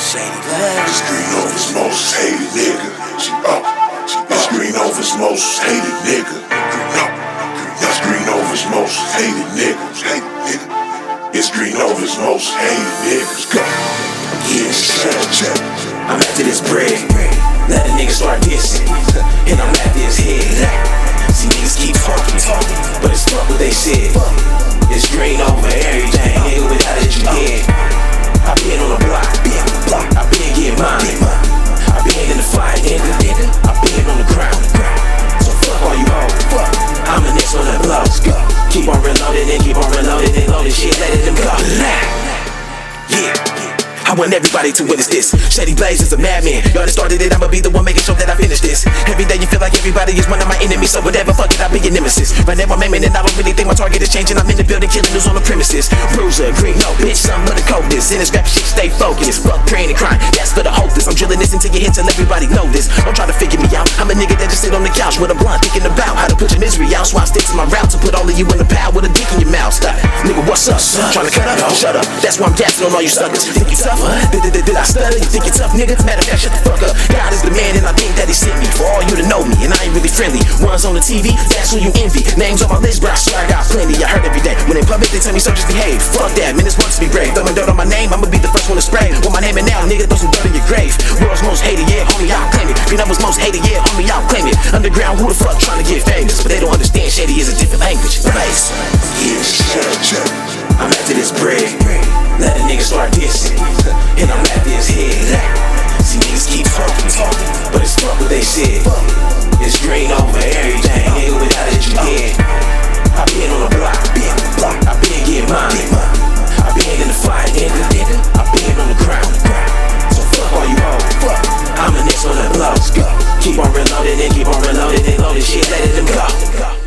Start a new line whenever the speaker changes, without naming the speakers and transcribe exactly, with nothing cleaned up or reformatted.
Shady Blaze.
It's Greenover's most hated nigga. She up. It's Greenover's most hated nigga. It's Greenover's most hated nigga. It's Greenover's most hated niggas. Go. Yeah, check, check.
I'm after this bread. Let a nigga start dissing. And I'm after his head. See niggas keep talking, but it's fuck what they said. It's green over everything, nigga, without it you dead. I been on the block, I been getting mine. I been in the fight, nigga. I been on the ground. So fuck all you hoes. I'm the next on that blow. Keep on reloading and keep on reloading and loading shit, letting them go. Yeah. I want everybody to witness this. Shady Blaze is a madman. Y'all that started it, I'ma be the one making sure that I finish this. Every day you feel like everybody is one of my enemies, so whatever, fuck it, I'll be your nemesis. Right now I'm aiming and I don't really think my target is changing. I'm in the building, killing news on the premises. Bruiser, green, no bitch, some of the coldest. In this rap shit, stay focused. Fuck praying and crying, that's for the hopeless. I'm drilling this into your head till everybody know this. Don't try to figure me out. I'm a nigga that just sit on the couch with a blunt, thinking about how to put your misery out. So I stick to my route to put all of you in the pile with a dick in your mouth. Stop, nigga, what's up? Trying to cut up? Shut up. That's why I'm gassing on all you suckers. Think you tough? Did I stutter? You think you tough, nigga? Matter of fact, shut the fuck up. God is the man, and I think that he sent me for all you to know me. And I ain't really friendly. Ones on the T V, that's who you envy. Names on my list, but I swear I got plenty. I heard every day when in public they tell me so, just behave. Fuck that, man, it's worth to be brave. Throwing dirt on my name, I'ma be the first one to spray. Want my name and now, nigga, throw some dirt in your grave. World's most hated, yeah, homie, I'll claim it. Greenover's most hated, yeah, homie, I'll claim it. Underground, who the fuck trying to get famous? But they don't understand shady is a different language. Place.
Yeah, check, check.
I'm after this bread. Let a nigga start dissing. And I'm after his head. See niggas keep talking, but it's fuck what they said. It's green over everything, nigga, without it you dead. I been on the block, I been getting mine. I been in the fight, nigga. I been on the ground. So fuck all you hoes. I'm the next on the blow. Keep on reloading and keep on reloading and loading shit, letting them go.